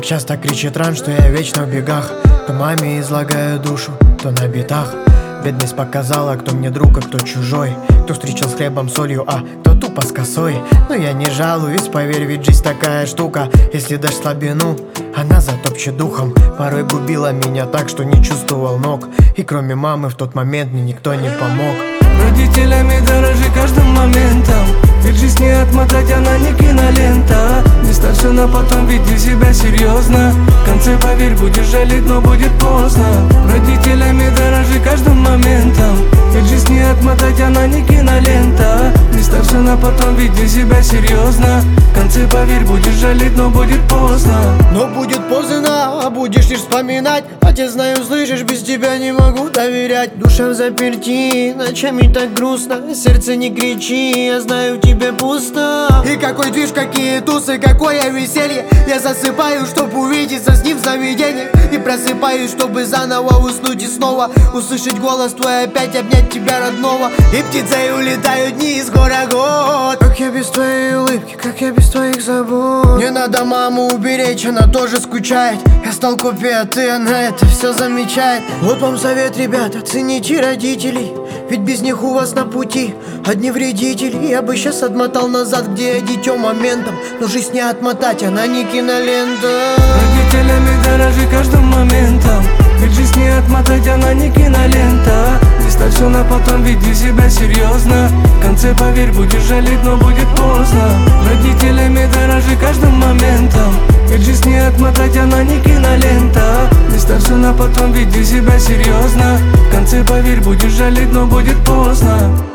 Так часто кричит ран, что я вечно в бегах. То маме излагаю душу, то на битах. Бедность показала, кто мне друг, а кто чужой. Кто встречал с хлебом, солью, а кто тупо с косой. Но я не жалуюсь, поверь, ведь жизнь такая штука. Если дашь слабину, она затопчет духом. Порой губила меня так, что не чувствовал ног. И кроме мамы в тот момент мне никто не помог. Родителями дорожи каждым моментом, ведь жизнь не отмотать, она не кинолента. Не ставь все на потом, веди себя серьезно. В конце, поверь, будешь жалеть, но будет поздно. Родителями дорожи каждым моментом, ведь жизнь не отмотать, она не кинолента. Не ставь все на потом, веди себя серьезно. В конце, поверь, будешь жалеть, но будет поздно. Но будет поздно, а будешь лишь вспоминать. Отец, знаю, слышишь, без тебя не могу доверять. Душа в заперти, ночами так грустно. Сердце, не кричи, я знаю, в тебе пусто. И какой движ, какие тусы, какое веселье. Я засыпаю, чтобы увидеться с ним в заведении. И просыпаюсь, чтобы заново уснуть и снова услышать голос твой, опять обнять тебя родного. И птицей улетают дни из года год. Как я без твоей улыбки, как я без твоих забот. Не надо маму уберечь, она тоже скучает. Я стал купе, а ты, она это все замечает. Вот вам совет, ребята, цените родителей, ведь без них у вас на пути одни вредители. Я бы сейчас отмотал назад, где я дитё моментом, но жизнь не отмотать, она не кинолента. Родителями дорожи каждым моментом, ведь жизнь не отмотать, она не кинолента. Не ставь все на потом, веди себя серьезно. В конце, поверь, будешь жалеть, но будет поздно. Родителями дорожи каждым моментом, ведь жизнь не отмотать, она не кинолента. Не ставь все на потом, веди себя серьезно. В конце, поверь, будешь жалеть, но будет поздно.